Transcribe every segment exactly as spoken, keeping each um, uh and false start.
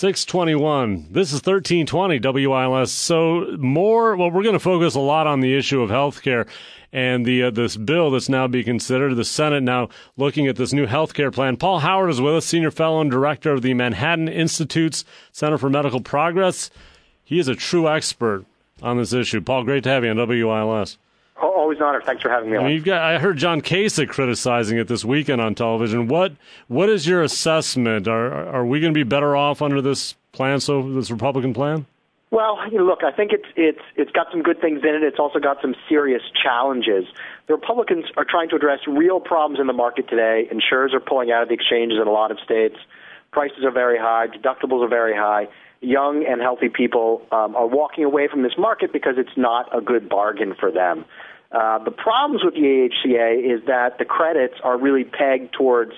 six twenty-one. This is thirteen twenty W I L S. So more, well, we're going to focus a lot on the issue of health care and the uh, this bill that's now being considered. The Senate now looking at this new health care plan. Paul Howard is with us, Senior Fellow and Director of the Manhattan Institute's Center for Medical Progress. He is a true expert on this issue. Paul, great to have you on W I L S. Always an honor. Thanks for having me on. I mean, you've got, I heard John Kasich criticizing it this weekend on television. What What is your assessment? Are are we going to be better off under this plan, so this Republican plan? Well, you know, look, I think it's it's it's got some good things in it. It's also got some serious challenges. The Republicans are trying to address real problems in the market today. Insurers are pulling out of the exchanges in a lot of states. Prices are very high. Deductibles are very high. Young and healthy people um, are walking away from this market because it's not a good bargain for them. Uh, the problems with the A H C A is that the credits are really pegged towards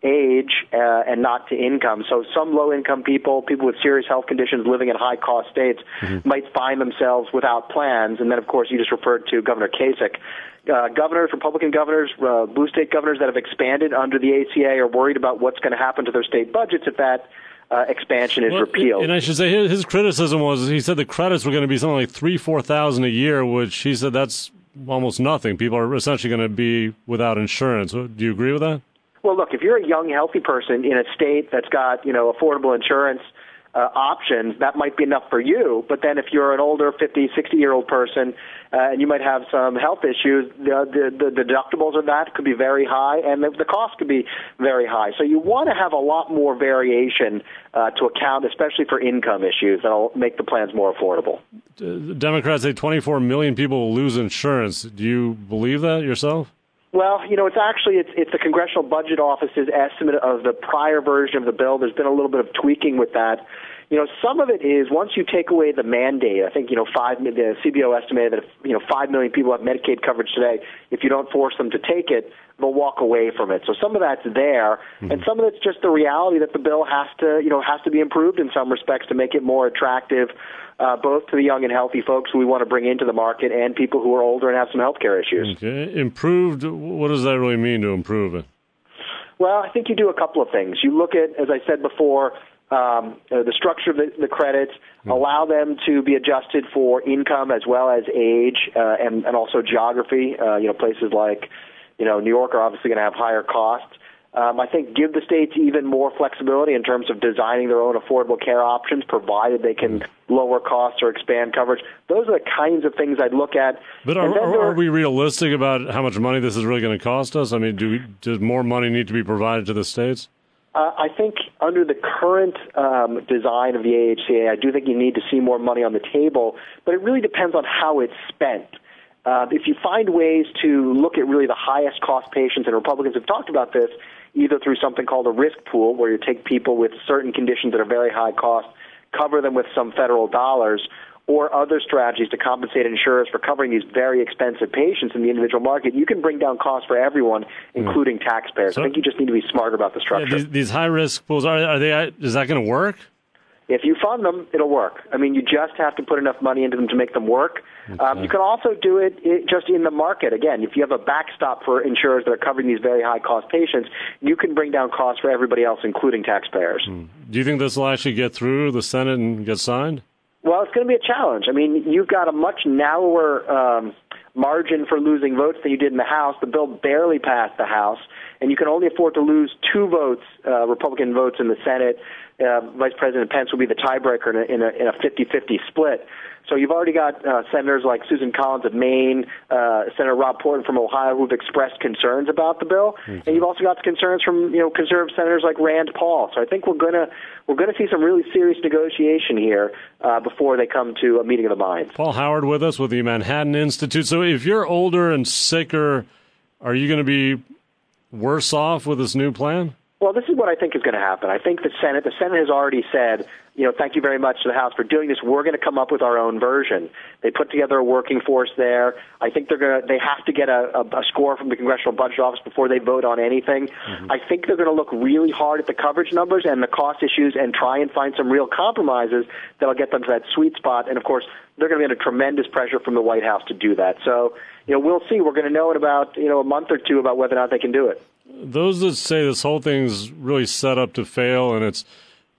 age uh, and not to income. So some low-income people, people with serious health conditions living in high-cost states, mm-hmm. might find themselves without plans. And then, of course, you just referred to Governor Kasich. Uh, governors, Republican governors, uh, blue state governors that have expanded under the A H C A are worried about what's going to happen to their state budgets if that uh, expansion is well, repealed. And I should say his, his criticism was he said the credits were going to be something like three, four thousand a year, which he said that's almost nothing. People are essentially going to be without insurance. Do you agree with that? Well, look, if you're a young, healthy person in a state that's got, you know, affordable insurance uh, options, that might be enough for you. But then if you're an older fifty, sixty-year-old person uh, and you might have some health issues, the, the, the deductibles of that could be very high and the, the cost could be very high. So you want to have a lot more variation uh, to account, especially for income issues, that'll make the plans more affordable. Uh, Democrats say twenty-four million people will lose insurance. Do you believe that yourself? Well, you know, it's actually it's, it's the Congressional Budget Office's estimate of the prior version of the bill. There's been a little bit of tweaking with that. You know, some of it is once you take away the mandate. I think you know five. The C B O estimated that if, you know five million people have Medicaid coverage today. If you don't force them to take it, they'll walk away from it. So some of that's there, mm-hmm. and some of it's just the reality that the bill has to you know has to be improved in some respects to make it more attractive. Uh, both to the young and healthy folks who we want to bring into the market and people who are older and have some health care issues. Okay. Improved, what does that really mean to improve it? Well, I think you do a couple of things. You look at, as I said before, um, uh, the structure of the, the credits, mm. allow them to be adjusted for income as well as age uh, and, and also geography. Uh, you know, places like, you know, New York are obviously going to have higher costs. Um, I think give the states even more flexibility in terms of designing their own affordable care options, provided they can lower costs or expand coverage. Those are the kinds of things I'd look at. But are, are, are we realistic about how much money this is really going to cost us? I mean, do we, does more money need to be provided to the states? Uh, I think under the current um, design of the A H C A, I do think you need to see more money on the table, but it really depends on how it's spent. Uh, if you find ways to look at really the highest cost patients, and Republicans have talked about this, either through something called a risk pool, where you take people with certain conditions that are very high cost, cover them with some federal dollars, or other strategies to compensate insurers for covering these very expensive patients in the individual market, you can bring down costs for everyone, including mm. taxpayers. So, I think you just need to be smarter about the structure. Yeah, these, these high-risk pools, are, are they? Is that going to work? If you fund them, it'll work. I mean, you just have to put enough money into them to make them work. Okay. Um, you can also do it, it just in the market. Again, if you have a backstop for insurers that are covering these very high-cost patients, you can bring down costs for everybody else, including taxpayers. Hmm. Do you think this will actually get through the Senate and get signed? Well, it's going to be a challenge. I mean, you've got a much narrower um, margin for losing votes than you did in the House. The bill barely passed the House, and you can only afford to lose two votes, uh, Republican votes in the Senate. Uh, Vice President Pence will be the tiebreaker in a, in a, in a fifty-fifty split. So you've already got uh, senators like Susan Collins of Maine, uh, Senator Rob Portman from Ohio, who've expressed concerns about the bill, mm-hmm. and you've also got concerns from you know conservative senators like Rand Paul. So I think we're gonna we're gonna see some really serious negotiation here uh, before they come to a meeting of the minds. Paul Howard with us with the Manhattan Institute. So if you're older and sicker, are you going to be worse off with this new plan? Well, this is what I think is going to happen. I think the Senate, the Senate has already said, you know, thank you very much to the House for doing this. We're going to come up with our own version. They put together a working force there. I think they're going to, they have to get a, a, a score from the Congressional Budget Office before they vote on anything. Mm-hmm. I think they're going to look really hard at the coverage numbers and the cost issues and try and find some real compromises that'll get them to that sweet spot. And of course, they're going to be under tremendous pressure from the White House to do that. So, you know, we'll see. We're going to know in about, you know, a month or two about whether or not they can do it. Those that say this whole thing's really set up to fail and it's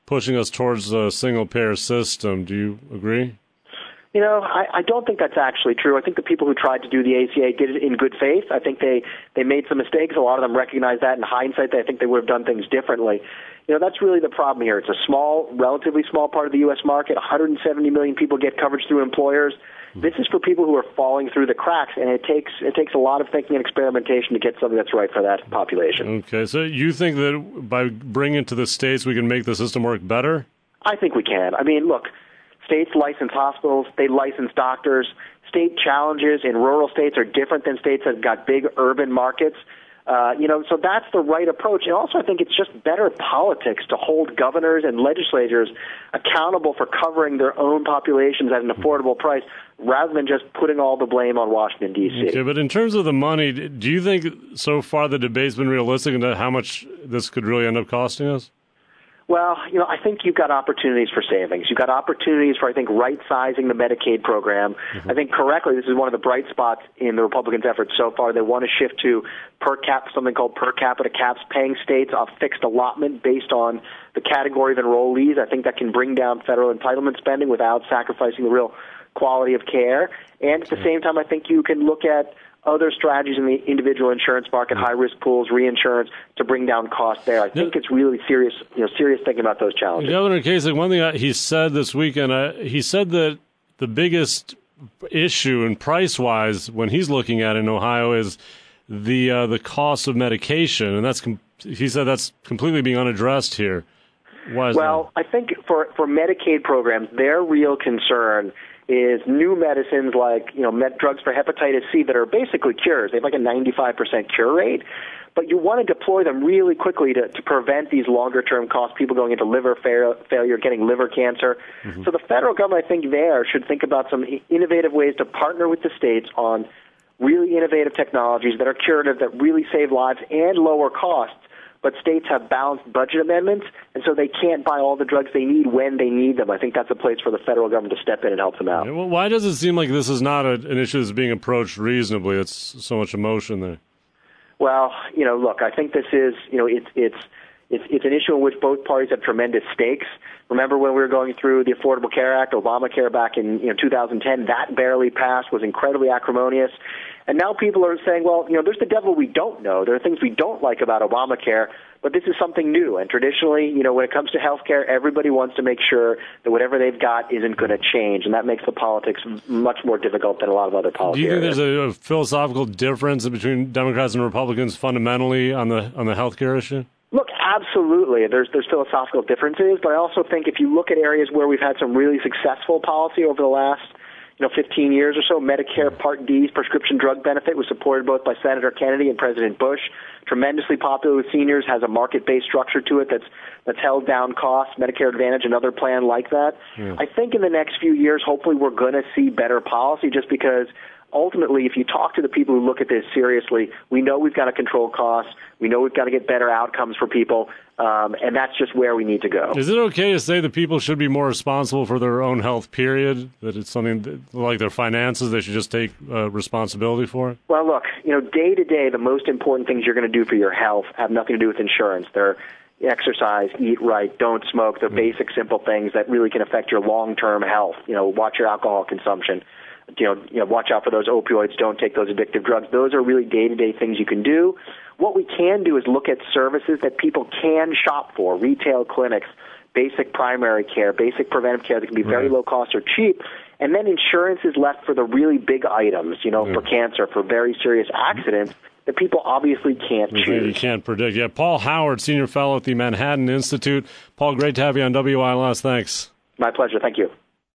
pushing us towards a single-payer system. Do you agree? You know, I, I don't think that's actually true. I think the people who tried to do the A C A did it in good faith. I think they, they made some mistakes. A lot of them recognize that in hindsight. I think they would have done things differently. You know, that's really the problem here. It's a small, relatively small part of the U S market. one hundred seventy million people get coverage through employers. This is for people who are falling through the cracks, and it takes it takes a lot of thinking and experimentation to get something that's right for that population. Okay, so you think that by bringing it to the states, we can make the system work better? I think we can. I mean, look, states license hospitals, they license doctors. State challenges in rural states are different than states that have got big urban markets. Uh, you know, so that's the right approach. And also I think it's just better politics to hold governors and legislators accountable for covering their own populations at an affordable price rather than just putting all the blame on Washington, D C Okay, but in terms of the money, do you think so far the debate's been realistic into how much this could really end up costing us? Well, you know, I think you've got opportunities for savings. You've got opportunities for, I think, right-sizing the Medicaid program. Mm-hmm. I think correctly, this is one of the bright spots in the Republicans' efforts so far. They want to shift to per cap, something called per capita caps, paying states a fixed allotment based on the category of enrollees. I think that can bring down federal entitlement spending without sacrificing the real quality of care. And at the same time, I think you can look at other strategies in the individual insurance market, high-risk pools, reinsurance, to bring down costs there. I think it's really serious, you know, serious thinking about those challenges. Governor Kasich, one thing he said this weekend, uh, he said that the biggest issue and price-wise when he's looking at it in Ohio is the uh, the cost of medication, and that's com- he said that's completely being unaddressed here. Why is well, that? I think for, for Medicaid programs, their real concern is new medicines like, you know, med drugs for hepatitis C that are basically cures. They have like a ninety-five percent cure rate, but you want to deploy them really quickly to, to prevent these longer-term costs, people going into liver fa- failure, getting liver cancer. Mm-hmm. So the federal government, I think, there should think about some innovative ways to partner with the states on really innovative technologies that are curative, that really save lives and lower costs. But states have balanced budget amendments, and so they can't buy all the drugs they need when they need them. I think that's a place for the federal government to step in and help them out. Yeah, well, why does it seem like this is not a, an issue that's being approached reasonably? It's so much emotion there. Well, you know, look, I think this is, you know, it's it's it's it's an issue in which both parties have tremendous stakes. Remember when we were going through the Affordable Care Act, Obamacare back in you know two thousand ten, that barely passed, was incredibly acrimonious. And now people are saying, well, you know, there's the devil we don't know. There are things we don't like about Obamacare, but this is something new. And traditionally, you know, when it comes to health care, everybody wants to make sure that whatever they've got isn't going to change. And that makes the politics much more difficult than a lot of other politics. Do you think there's a, a philosophical difference between Democrats and Republicans fundamentally on the on the health care issue? Look, absolutely. There's there's philosophical differences, but I also think if you look at areas where we've had some really successful policy over the last you know, fifteen years or so, Medicare Part D's prescription drug benefit was supported both by Senator Kennedy and President Bush. Tremendously popular with seniors, has a market-based structure to it that's that's held down costs. Medicare Advantage, another plan like that. Yeah. I think in the next few years, hopefully, we're going to see better policy just because ultimately, if you talk to the people who look at this seriously, we know we've got to control costs. We know we've got to get better outcomes for people, um, and that's just where we need to go. Is it okay to say that people should be more responsible for their own health, period? That it's something that, like their finances, they should just take uh, responsibility for it? Well, look, you know, day to day, the most important things you're going to do for your health have nothing to do with insurance. They're exercise, eat right, don't smoke. They're mm-hmm. basic, simple things that really can affect your long-term health. You know, watch your alcohol consumption. You know, you know, watch out for those opioids. Don't take those addictive drugs. Those are really day-to-day things you can do. What we can do is look at services that people can shop for, retail clinics, basic primary care, basic preventive care that can be very right. low cost or cheap. And then insurance is left for the really big items, you know, yeah. for cancer, for very serious accidents that people obviously can't okay, choose. You can't predict. Yeah, Paul Howard, Senior Fellow at the Manhattan Institute. Paul, great to have you on W I L S. Thanks. My pleasure. Thank you.